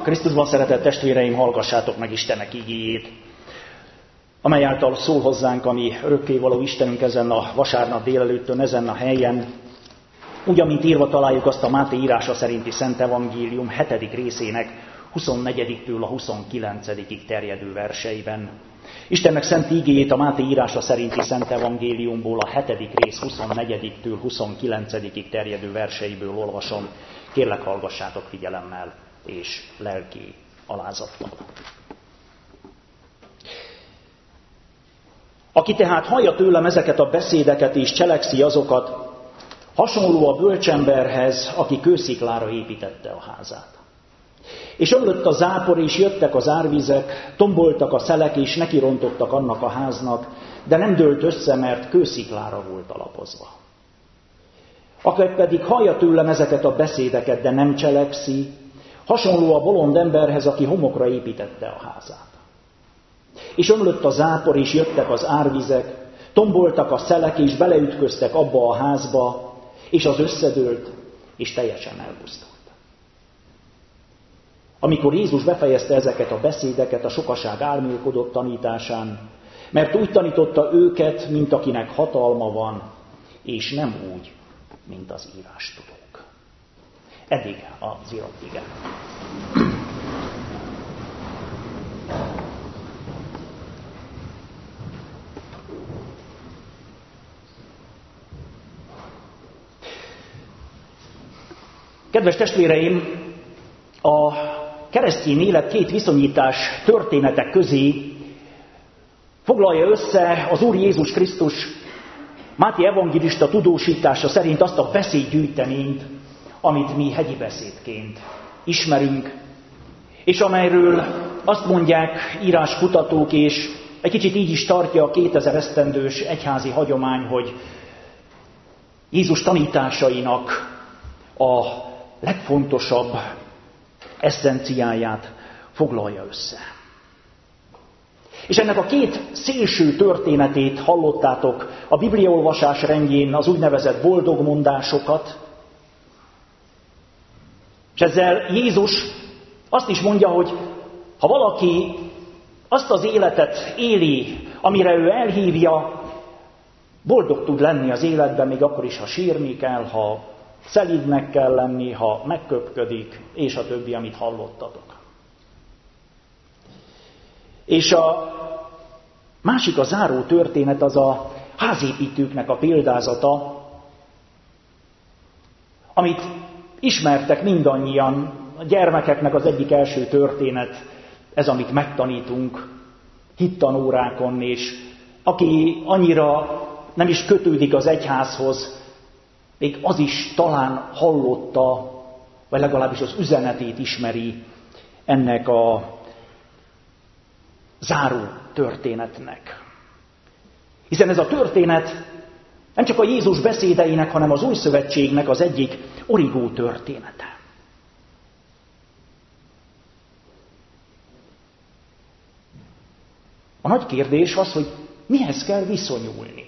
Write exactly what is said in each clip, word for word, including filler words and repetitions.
Krisztusban szeretett testvéreim, hallgassátok meg Istennek igéjét, amely által szól hozzánk a mi örökkévaló Istenünk ezen a vasárnap délelőttön, ezen a helyen. Úgy, amint írva találjuk azt a Máté írása szerinti Szent Evangélium hetedik részének huszonnegyediktől a huszonkilencedikig terjedő verseiben. Istennek szent igéjét a Máté írása szerinti Szent Evangéliumból a hetedik rész huszonnegyediktől huszonkilencedikig terjedő verseiből olvasom. Kérlek, hallgassátok figyelemmel és lelki alázattal. Aki tehát hallja tőlem ezeket a beszédeket és cselekszi azokat, hasonló a bölcsemberhez, aki kősziklára építette a házát. És ömlött a zápor, és jöttek az árvizek, tomboltak a szelek, és nekirontottak annak a háznak, de nem dőlt össze, mert kősziklára volt alapozva. Aki pedig hallja tőlem ezeket a beszédeket, de nem cselekszi, hasonló a bolond emberhez, aki homokra építette a házát. És ömlött a zápor, és jöttek az árvizek, tomboltak a szelek, és beleütköztek abba a házba, és az összedőlt, és teljesen elpusztult. Amikor Jézus befejezte ezeket a beszédeket, a sokaság álmélkodott tanításán, mert úgy tanította őket, mint akinek hatalma van, és nem úgy, mint az írástudók. Eddig az írott ige. Kedves testvéreim, a keresztény élet két viszonyítás történetek közé foglalja össze az Úr Jézus Krisztus Máté evangélista tudósítása szerint azt a beszédgyűjteményt, amit mi hegyi beszédként ismerünk, és amelyről azt mondják íráskutatók, és egy kicsit így is tartja a kétezer esztendős egyházi hagyomány, hogy Jézus tanításainak a legfontosabb eszenciáját foglalja össze. És ennek a két szélső történetét hallottátok a bibliaolvasás rendjén, az úgynevezett boldogmondásokat, és ezzel Jézus azt is mondja, hogy ha valaki azt az életet éli, amire ő elhívja, boldog tud lenni az életben, még akkor is, ha sírni kell, ha szelídnek kell lenni, ha megköpködik, és a többi, amit hallottatok. És a másik, a záró történet, az a házépítőknek a példázata, amit ismertek mindannyian, a gyermekeknek az egyik első történet, ez, amit megtanítunk hittanórákon, és aki annyira nem is kötődik az egyházhoz, még az is talán hallotta, vagy legalábbis az üzenetét ismeri ennek a záró történetnek. Hiszen ez a történet nem csak a Jézus beszédeinek, hanem az Új Szövetségnek az egyik origó története. A nagy kérdés az, hogy mihez kell viszonyulni.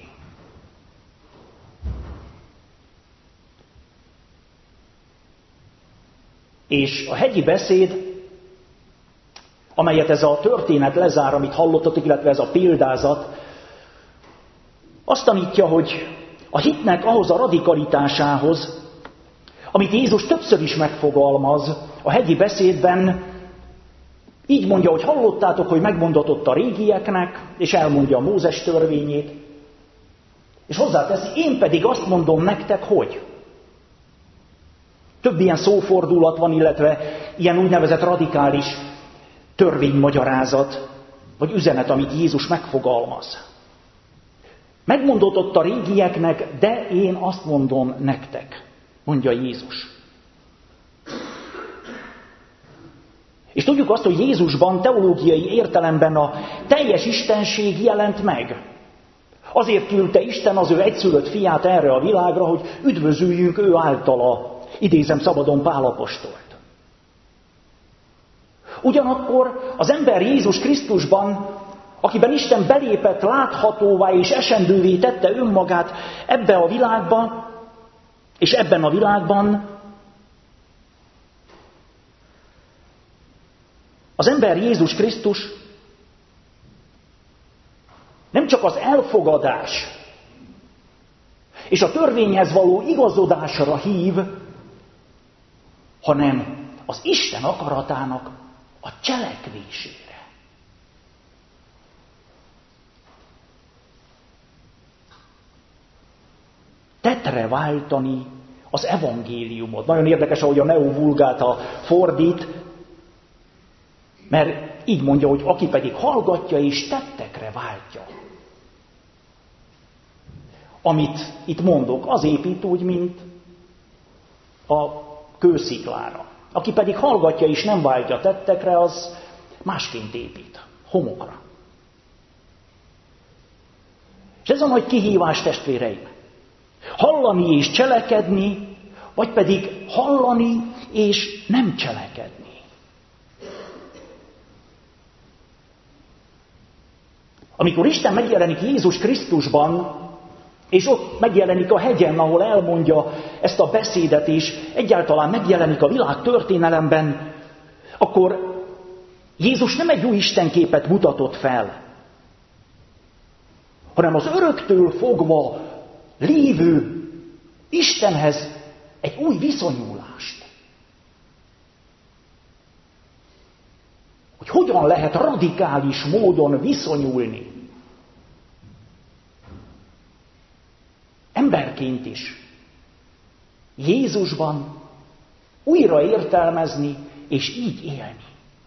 És a hegyi beszéd, amelyet ez a történet lezár, amit hallottatok, illetve ez a példázat, azt tanítja, hogy a hitnek ahhoz a radikalitásához, amit Jézus többször is megfogalmaz a hegyi beszédben, így mondja, hogy hallottátok, hogy megmondatott a régieknek, és elmondja a Mózes törvényét, és hozzáteszi, én pedig azt mondom nektek, hogy. Több ilyen szófordulat van, illetve ilyen úgynevezett radikális törvénymagyarázat, vagy üzenet, amit Jézus megfogalmaz. Megmondatott a régieknek, de én azt mondom nektek, mondja Jézus. És tudjuk azt, hogy Jézusban teológiai értelemben a teljes istenség jelent meg. Azért küldte Isten az ő egyszülött fiát erre a világra, hogy üdvözüljünk ő általa, idézem szabadon Pál apostolt. Ugyanakkor az ember Jézus Krisztusban, akiben Isten belépett láthatóvá és esendővé tette önmagát ebbe a világba, és ebben a világban Az ember Jézus Krisztus nem csak az elfogadás és a törvényhez való igazodásra hív, hanem az Isten akaratának a cselekvésére. Tettre váltani az evangéliumot. Nagyon érdekes, ahogy a Neo Vulgata fordít, mert így mondja, hogy aki pedig hallgatja és tettekre váltja. Amit itt mondok, az épít úgy, mint a kősziklára. Aki pedig hallgatja és nem váltja tettekre, az másként épít, homokra. És ez a nagy kihívás, testvéreim. Hallani és cselekedni, vagy pedig hallani és nem cselekedni. Amikor Isten megjelenik Jézus Krisztusban, és ott megjelenik a hegyen, ahol elmondja ezt a beszédet, és egyáltalán megjelenik a világ történelemben, akkor Jézus nem egy új istenképet mutatott fel, hanem az öröktől fogva lévő Istenhez egy új viszonyulást. Hogy hogyan lehet radikális módon viszonyulni. Emberként is. Jézusban újra értelmezni és így élni.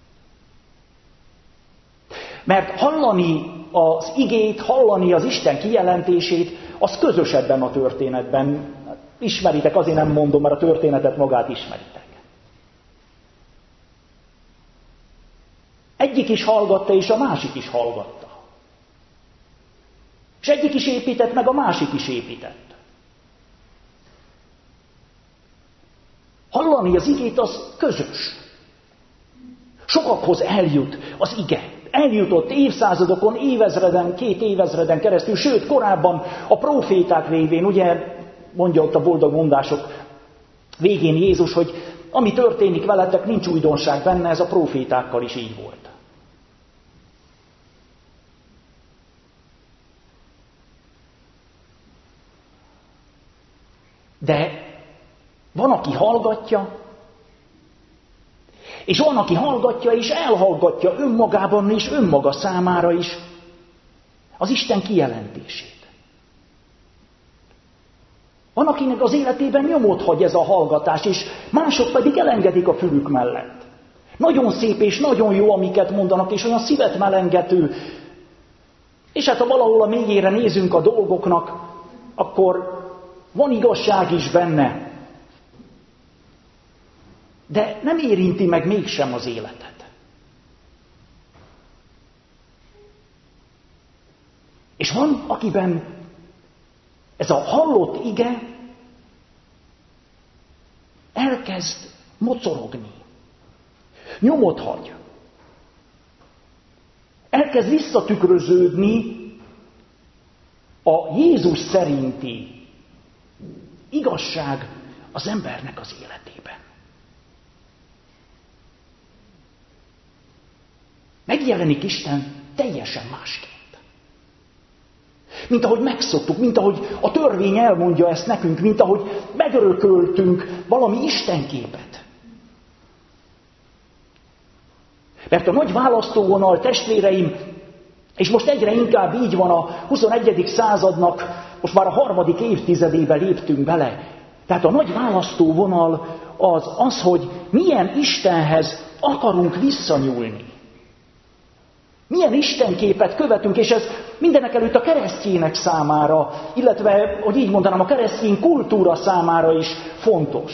Mert hallani az igét, hallani az Isten kijelentését, az közös ebben a történetben. Ismeritek, azért nem mondom, mert a történetet magát ismeritek. Egyik is hallgatta, és a másik is hallgatta. És egyik is épített, meg a másik is épített. Hallani az igét, az közös. Sokakhoz eljut az ige. Eljutott évszázadokon, évezreden, két évezreden keresztül, sőt, korábban a próféták révén, ugye, mondja ott a boldog mondások végén Jézus, hogy ami történik veletek, nincs újdonság benne, ez a prófétákkal is így volt. De van, aki hallgatja, és van, aki hallgatja és elhallgatja önmagában és önmaga számára is az Isten kijelentését. Van, akinek az életében nyomot hagy ez a hallgatás, és mások pedig elengedik a fülük mellett. Nagyon szép és nagyon jó, amiket mondanak, és olyan szívet melengető. És hát ha valahol a mélyére nézünk a dolgoknak, akkor van igazság is benne. De nem érinti meg mégsem az életet. És van, akiben ez a hallott ige elkezd mocorogni. Nyomot hagy. Elkezd visszatükröződni a Jézus szerinti igazság az embernek az életében. Megjelenik Isten teljesen másként. Mint ahogy megszoktuk, mint ahogy a törvény elmondja ezt nekünk, mint ahogy megörököltünk valami istenképet. Mert a nagy választóvonal, testvéreim, és most egyre inkább így van a huszonegyedik századnak, most már a harmadik évtizedébe léptünk bele. Tehát a nagy választóvonal az az, hogy milyen Istenhez akarunk visszanyúlni. Milyen istenképet követünk, és ez mindenek előtt a keresztjének számára, illetve, hogy így mondanám, a keresztény kultúra számára is fontos.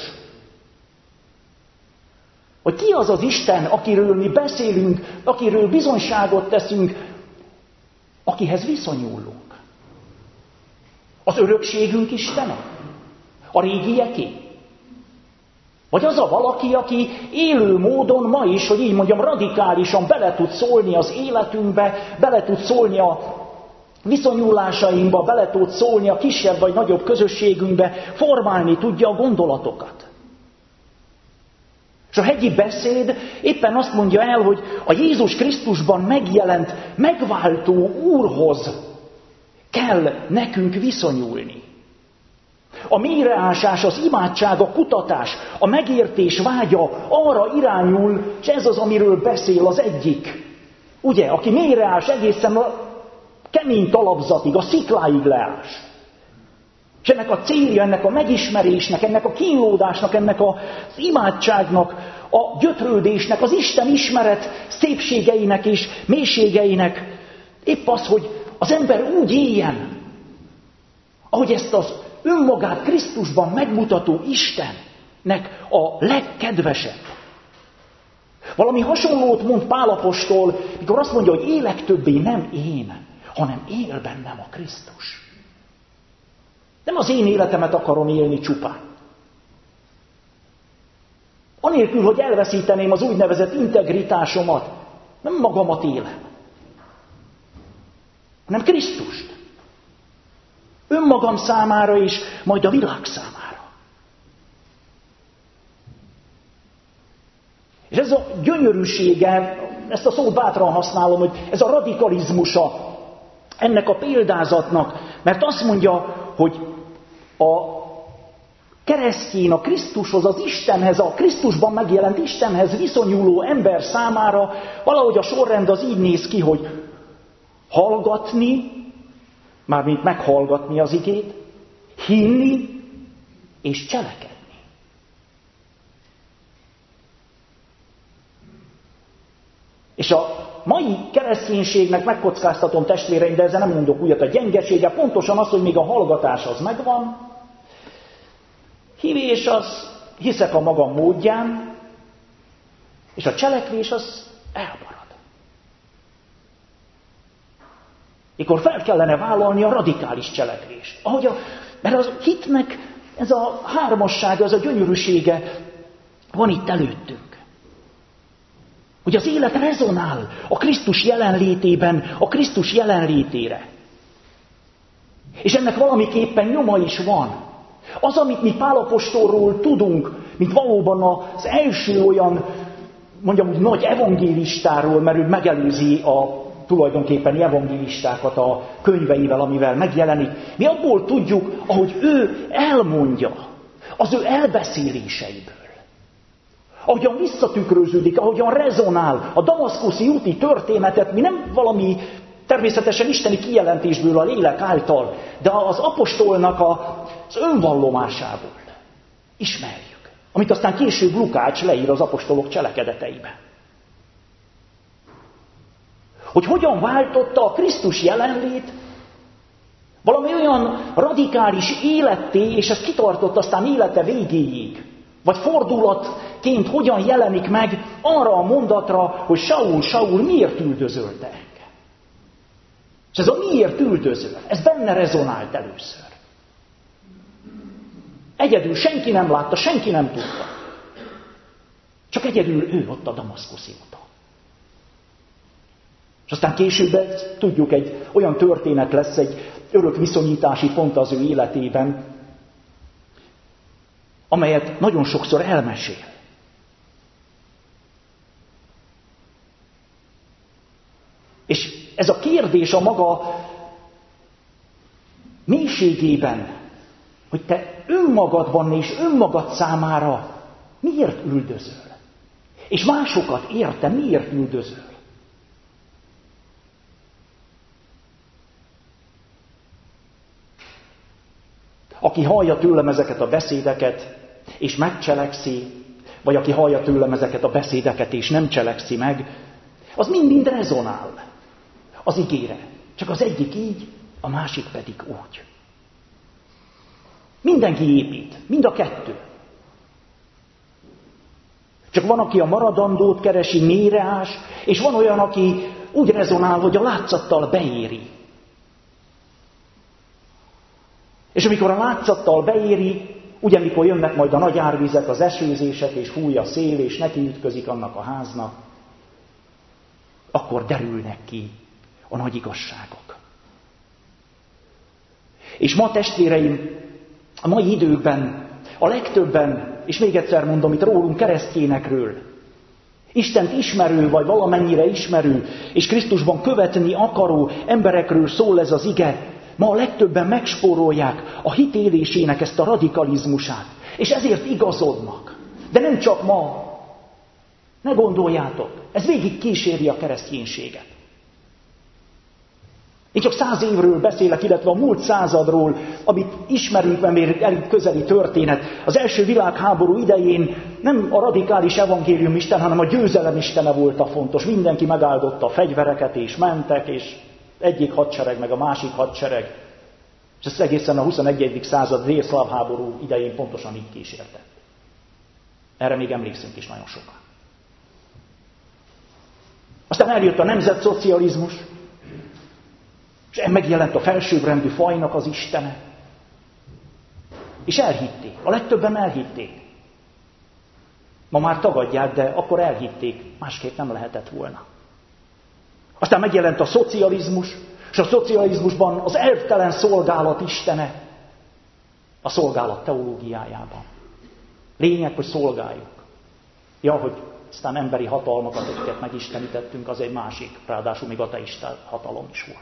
Hogy ki az az Isten, akiről mi beszélünk, akiről bizonyságot teszünk, akihez viszonyulunk. Az örökségünk Istene? A régieké? Vagy az a valaki, aki élő módon ma is, hogy így mondjam, radikálisan bele tud szólni az életünkbe, bele tud szólni a viszonyulásainkba, bele tud szólni a kisebb vagy nagyobb közösségünkbe, formálni tudja a gondolatokat. És a hegyi beszéd éppen azt mondja el, hogy a Jézus Krisztusban megjelent, megváltó Úrhoz kell nekünk viszonyulni. A mélyreásás, az imádság, a kutatás, a megértés vágya arra irányul, és ez az, amiről beszél az egyik. Ugye, aki mélyreás egészen a kemény talapzatig, a szikláig leás. És ennek a célja, ennek a megismerésnek, ennek a kínlódásnak, ennek az imádságnak, a gyötrődésnek, az Isten ismeret szépségeinek és mélységeinek épp az, hogy az ember úgy éljen, ahogy ezt az önmagát Krisztusban megmutató Istennek a legkedvesebb. Valami hasonlót mond Pál apostol, mikor azt mondja, hogy élek többé nem én, hanem él bennem a Krisztus. Nem az én életemet akarom élni csupán. Anélkül, hogy elveszíteném az úgynevezett integritásomat, nem magamat élem, hanem Krisztust. Önmagam számára és majd a világ számára. És ez a gyönyörűsége, ezt a szót bátran használom, hogy ez a radikalizmusa ennek a példázatnak, mert azt mondja, hogy a keresztjén, a Krisztushoz, az Istenhez, a Krisztusban megjelent Istenhez viszonyuló ember számára valahogy a sorrend az így néz ki, hogy hallgatni, mármint meghallgatni az igét, hinni és cselekedni. És a mai kereszténységnek megkockáztatom, testvéreim, de ezzel nem mondok újat, a gyengesége pontosan az, hogy még a hallgatás az megvan, hívés az hiszek a magam módján, és a cselekvés az elmarad. Mikor fel kellene vállalni a radikális cselekvést. Ahogy a, mert a hitnek ez a hármassága, ez a gyönyörűsége van itt előttünk. Hogy az élet rezonál a Krisztus jelenlétében, a Krisztus jelenlétére. És ennek valamiképpen nyoma is van. Az, amit mi Pál apostolról tudunk, mint valóban az első olyan, mondjam úgy, nagy evangélistáról, mert ő megelőzi a tulajdonképpen evangélistákat a könyveivel, amivel megjelenik. Mi abból tudjuk, ahogy ő elmondja, az ő elbeszéléseiből. Ahogyan visszatükröződik, ahogyan rezonál a damaszkuszi úti történetet, mi nem valami természetesen isteni kijelentésből a lélek által, de az apostolnak az önvallomásából ismerjük. Amit aztán később Lukács leír az apostolok cselekedeteibe. Hogy hogyan váltotta a Krisztus jelenlét valami olyan radikális életté, és ez kitartott aztán élete végéig. Vagy fordulatként hogyan jelenik meg arra a mondatra, hogy Saul, Saul, miért üldözöl te engem? És ez a miért üldözöl, ez benne rezonált először. Egyedül senki nem látta, senki nem tudta. Csak egyedül ő ott a damaszkuszi úton. És aztán később, tudjuk, egy olyan történet lesz, egy örök viszonyítási pont az ő életében, amelyet nagyon sokszor elmesél. És ez a kérdés a maga mélységében, hogy te önmagadban és önmagad számára miért üldözöl? És másokat érte, miért üldözöl? Aki hallja tőlem ezeket a beszédeket, és megcselekszi, vagy aki hallja tőlem ezeket a beszédeket, és nem cselekszi meg, az mind-mind rezonál az igére. Csak az egyik így, a másik pedig úgy. Mindenki épít, mind a kettő. Csak van, aki a maradandót keresi, mélyreás, és van olyan, aki úgy rezonál, hogy a látszattal beéri. És amikor a látszattal beéri, ugye mikor jönnek majd a nagy árvizek, az esőzések, és fúj a szél, és nekiütközik annak a háznak, akkor derülnek ki a nagy igazságok. És ma, testvéreim, a mai időkben a legtöbben és még egyszer mondom, itt rólunk keresztényekről, Istent ismerő, vagy valamennyire ismerő, és Krisztusban követni akaró emberekről szól ez az ige. Ma a legtöbben megspórolják a hit élésének ezt a radikalizmusát, és ezért igazodnak. De nem csak ma. Ne gondoljátok, ez végig kíséri a kereszténységet. Én csak száz évről beszélek, illetve a múlt századról, amit ismerünk, mert még elég közeli történet. Az első világháború idején nem a radikális evangélium Isten, hanem a győzelem Istene volt a fontos. Mindenki megáldotta a fegyvereket, és mentek, és egyik hadsereg, meg a másik hadsereg. És ez egészen a huszonegyedik század délszláv háború idején pontosan így kísérte. Erre még emlékszünk is nagyon sokan. Aztán eljött a nemzetszocializmus, és megjelent a felsőbbrendű fajnak az istene. És elhitték. A legtöbben elhitték. Ma már tagadják, de akkor elhitték. Másképp nem lehetett volna. Aztán megjelent a szocializmus, és a szocializmusban az elvtelen szolgálat istene a szolgálat teológiájában. Lényeg, hogy szolgáljuk. Ja, hogy aztán emberi hatalmakat, akiket megistenítettünk, az egy másik, ráadásul még ateista hatalom is volt.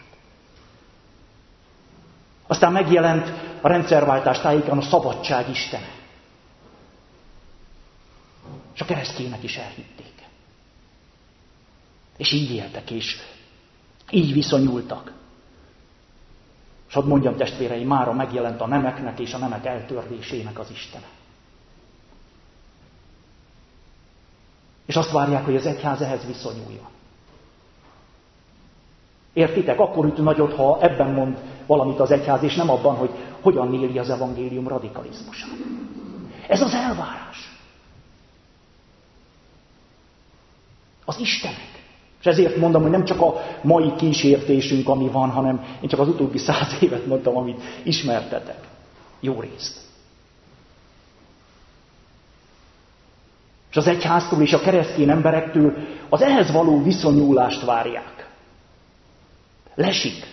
Aztán megjelent a rendszerváltás tájékán a szabadság istene. És a keresztények is elhitték. És így éltek, és így viszonyultak. És hadd mondjam, testvéreim, mára megjelent a nemeknek és a nemek eltörlésének az istene. És azt várják, hogy az egyház ehhez viszonyuljon. Értitek? Akkor üt nagyot, ha ebben mond valamit az egyház, és nem abban, hogy hogyan éli az evangélium radikalizmusát. Ez az elvárás. Az Istenek. És ezért mondom, hogy nem csak a mai kísértésünk, ami van, hanem én csak az utóbbi száz évet mondtam, amit ismertetek. Jó részt. És az egyháztól és a keresztény emberektől az ehhez való viszonyulást várják. Lesik.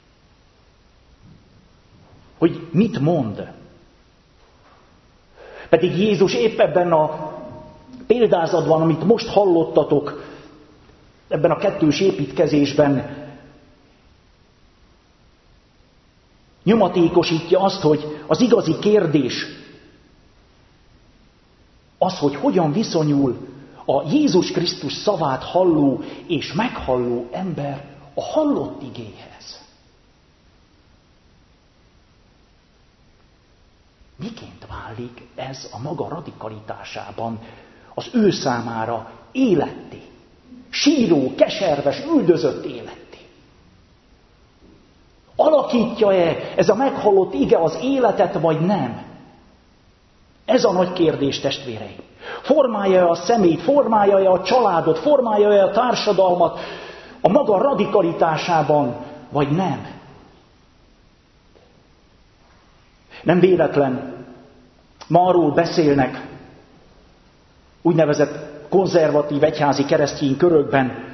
Hogy mit mond. Pedig Jézus épp ebben a példázatban, amit most hallottatok, ebben a kettős építkezésben nyomatékosítja azt, hogy az igazi kérdés az, hogy hogyan viszonyul a Jézus Krisztus szavát halló és meghalló ember a hallott igéhez. Miként válik ez a maga radikalitásában az ő számára életté? Síró, keserves, üldözött életté. Alakítja-e ez a meghallott ige az életet, vagy nem? Ez a nagy kérdés, testvéreim. Formálja-e a szemét, formálja-e a családot, formálja-e a társadalmat a maga radikalitásában, vagy nem? Nem véletlen, ma arról beszélnek úgynevezett konzervatív egyházi keresztény körökben,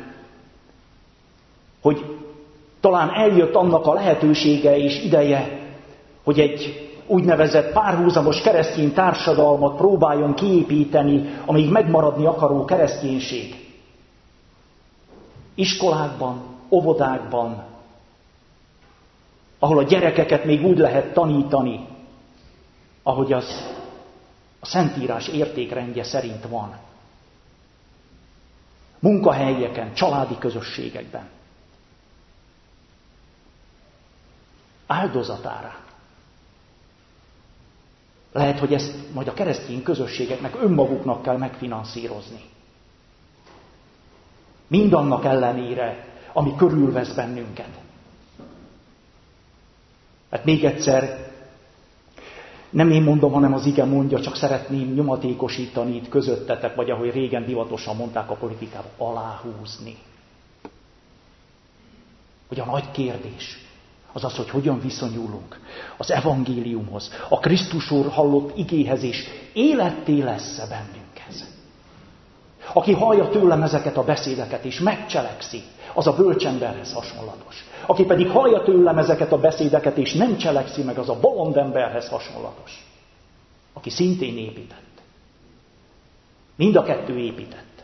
hogy talán eljött annak a lehetősége és ideje, hogy egy úgynevezett párhuzamos keresztény társadalmat próbáljon kiépíteni, amíg megmaradni akaró kereszténység. Iskolákban, óvodákban, ahol a gyerekeket még úgy lehet tanítani, ahogy az a Szentírás értékrendje szerint van. Munkahelyeken, családi közösségekben. Áldozatára. Lehet, hogy ezt majd a keresztény közösségeknek önmaguknak kell megfinanszírozni. Mindannak ellenére, ami körülvesz bennünket. Hát még egyszer, nem én mondom, hanem az ige mondja, csak szeretném nyomatékosítani itt közöttetek, vagy ahogy régen divatosan mondták a politikában, aláhúzni. Hogy a nagy kérdés az az, hogy hogyan viszonyulunk az evangéliumhoz, a Krisztus Úr hallott igéhez, és életté lesz-e bennünkhez. Aki hallja tőlem ezeket a beszédeket, és megcselekszi, az a bölcsemberhez hasonlatos. Aki pedig hallja tőlem ezeket a beszédeket, és nem cselekszi meg, az a bolond emberhez hasonlatos. Aki szintén épített Mind a kettő épített.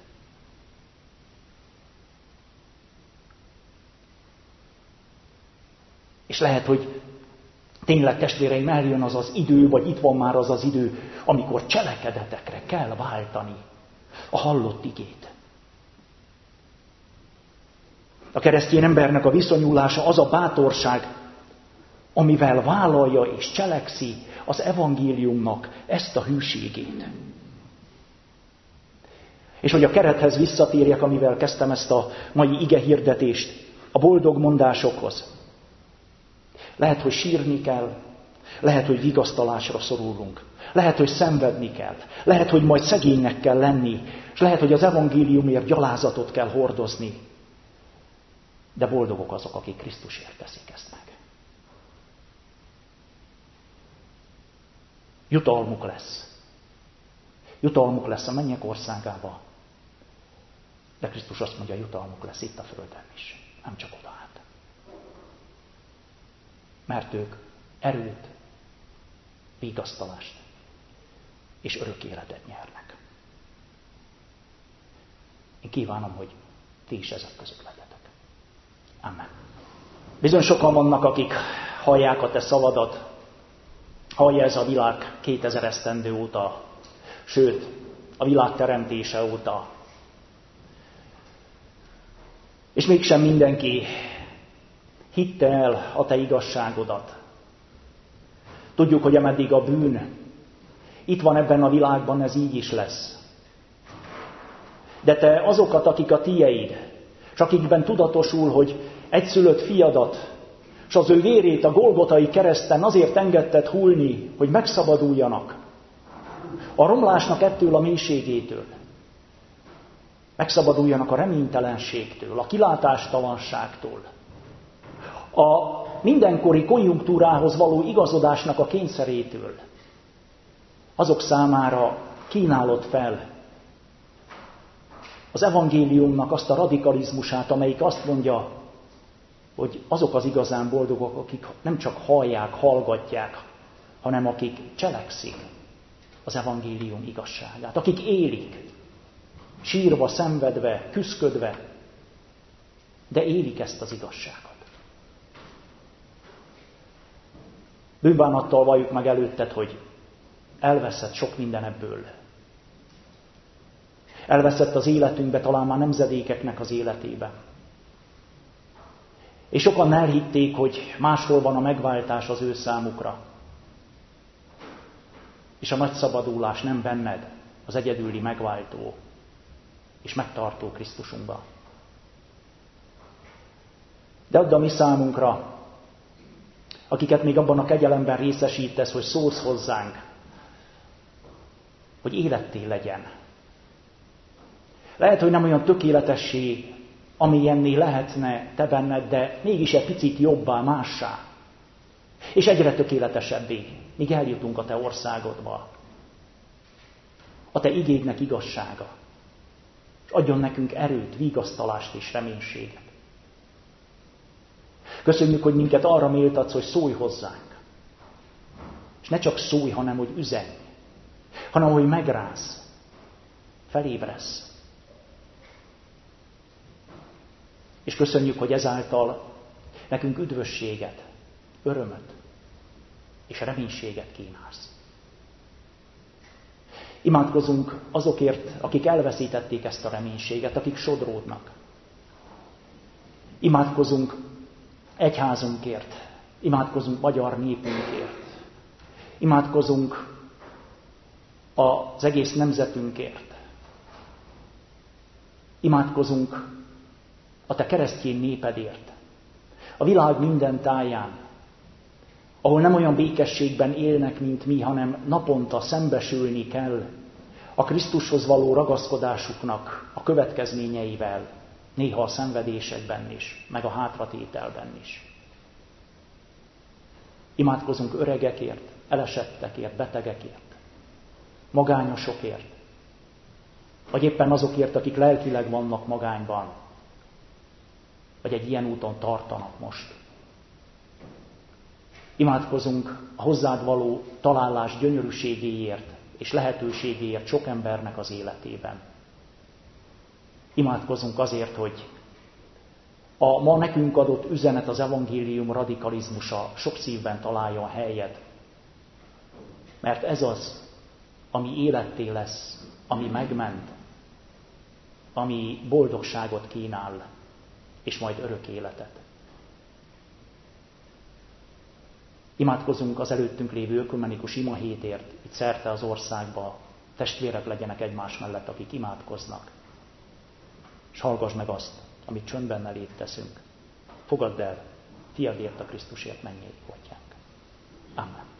És lehet, hogy tényleg, testvéreim, eljön az az idő, vagy itt van már az az idő, amikor cselekedetekre kell váltani a hallott igét. A keresztény embernek a viszonyulása az a bátorság, amivel vállalja és cselekszi az evangéliumnak ezt a hűségét. És hogy a kerethez visszatérjek, amivel kezdtem ezt a mai ige hirdetést, a boldog mondásokhoz. Lehet, hogy sírni kell, lehet, hogy vigasztalásra szorulunk, lehet, hogy szenvedni kell, lehet, hogy majd szegénynek kell lenni, és lehet, hogy az evangéliumért gyalázatot kell hordozni. De boldogok azok, akik Krisztusért teszik ezt meg. Jutalmuk lesz. Jutalmuk lesz a mennyek országába. De Krisztus azt mondja, jutalmuk lesz itt a földön is. Nem csak oda át. Mert ők erőt, vigasztalást és örök életet nyernek. Én kívánom, hogy ti is ezek között legyetek. Amen. Bizony sokan vannak, akik hallják a te szavadat, hallja ez a világ kétezer esztendő óta, sőt, a világ teremtése óta. És mégsem mindenki hitte el a te igazságodat. Tudjuk, hogy ameddig a bűn itt van ebben a világban, ez így is lesz. De te azokat, akik a tieid, és akikben tudatosul, hogy egyszülött fiadat, és az ő vérét a Golgotai kereszten azért engedted hullni, hogy megszabaduljanak a romlásnak ettől a mélységétől. Megszabaduljanak a reménytelenségtől, a kilátástalanságtól, a mindenkori konjunktúrához való igazodásnak a kényszerétől. Azok számára kínálod fel az evangéliumnak azt a radikalizmusát, amelyik azt mondja, hogy azok az igazán boldogok, akik nem csak hallják, hallgatják, hanem akik cselekszik az evangélium igazságát, akik élik, sírva, szenvedve, küszködve, de élik ezt az igazságot. Bűnbánattal valljuk meg előtted, hogy elveszett sok minden ebből. Elveszett az életünkbe, talán már nemzedékeknek az életébe. És sokan elhitték, hogy máshol van a megváltás az ő számukra. És a nagy szabadulás nem benned, az egyedüli megváltó és megtartó Krisztusunkban. De add a mi számunkra, akiket még abban a kegyelemben részesítesz, hogy szólsz hozzánk, hogy életté legyen. Lehet, hogy nem olyan tökéletessé, amilyenné lehetne te benned, de mégis egy picit jobbá, mássá. És egyre tökéletesebbé, míg eljutunk a te országodba. A te igédnek igazsága. És adjon nekünk erőt, vigasztalást és reménységet. Köszönjük, hogy minket arra méltatsz, hogy szólj hozzánk. És ne csak szólj, hanem hogy üzenj. Hanem hogy megrázz, felébresz. És köszönjük, hogy ezáltal nekünk üdvösséget, örömöt és reménységet kínálsz. Imádkozunk azokért, akik elveszítették ezt a reménységet, akik sodródnak. Imádkozunk egyházunkért, imádkozunk magyar népünkért, imádkozunk az egész nemzetünkért, imádkozunk a te keresztény népedért, a világ minden táján, ahol nem olyan békességben élnek, mint mi, hanem naponta szembesülni kell a Krisztushoz való ragaszkodásuknak a következményeivel, néha a szenvedésekben is, meg a hátratételben is. Imádkozunk öregekért, elesettekért, betegekért, magányosokért, vagy éppen azokért, akik lelkileg vannak magányban, vagy egy ilyen úton tartanak most. Imádkozunk a hozzád való találás gyönyörűségéért és lehetőségéért sok embernek az életében. Imádkozunk azért, hogy a ma nekünk adott üzenet, az evangélium radikalizmusa sok szívben találjon helyet, mert ez az, ami életté lesz, ami megment, ami boldogságot kínál, és majd örök életet. Imádkozunk az előttünk lévő ökumenikus ima hétért, itt szerte az országba, testvérek legyenek egymás mellett, akik imádkoznak. És hallgass meg azt, amit csöndben elét teszünk. Fogadd el, tiadért a Krisztusért mennyei atyánk. Amen.